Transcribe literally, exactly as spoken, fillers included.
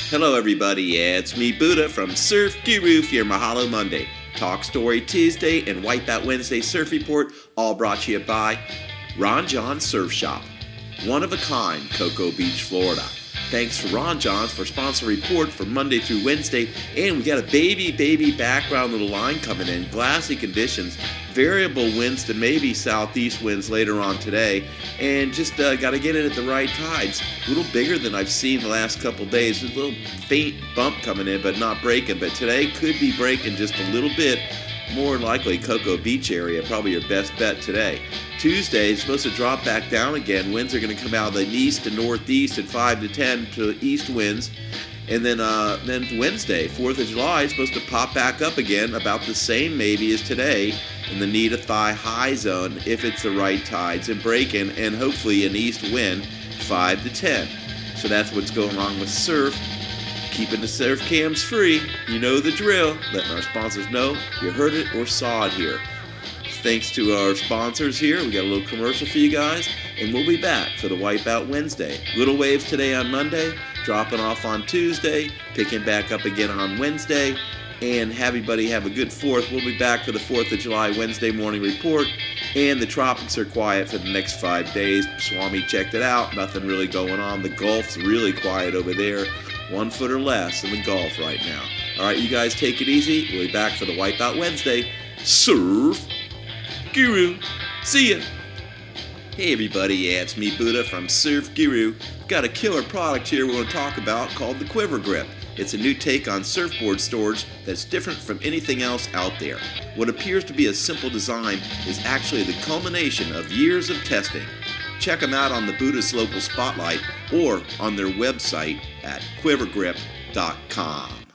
Hello everybody, yeah, it's me Buddha from Surf Guru for your Mahalo Monday, Talk Story Tuesday, and Wipeout Wednesday Surf Report, all brought to you by Ron John Surf Shop. One of a kind, Cocoa Beach, Florida. Thanks for Ron Johns for sponsor report for Monday through Wednesday, and we got a baby, baby background little line coming in, glassy conditions, variable winds to maybe southeast winds later on today, and just uh, got to get in at the right tides. A little bigger than I've seen the last couple days. There's a little faint bump coming in, but not breaking. But today could be breaking just a little bit. More likely Cocoa Beach area, probably your best bet today. Tuesday is supposed to drop back down again. Winds are going to come out of the east to northeast at five to ten to east winds. And then uh, then Wednesday, fourth of July, is supposed to pop back up again, about the same maybe as today, in the knee to thigh high zone if it's the right tides and breaking, and hopefully an east wind, five to ten. So that's what's going on with surf. Keeping the surf cams free. You know the drill. Letting our sponsors know you heard it or saw it here. Thanks to our sponsors here, we got a little commercial for you guys, and we'll be back for the Wipeout Wednesday. Little waves today on Monday, dropping off on Tuesday, picking back up again on Wednesday, and everybody have a good fourth. We'll be back for the fourth of July Wednesday morning report, and the tropics are quiet for the next five days. Swami checked it out, nothing really going on. The Gulf's really quiet over there. One foot or less in the Gulf right now. All right, you guys take it easy. We'll be back for the Wipeout Wednesday. Surf Guru. See ya. Hey everybody, yeah, it's me Buddha from Surf Guru. Got a killer product here we're going to talk about called the Quiver Grip. It's a new take on surfboard storage that's different from anything else out there. What appears to be a simple design is actually the culmination of years of testing. Check them out on the Buddhist Local Spotlight or on their website at quiver grip dot com.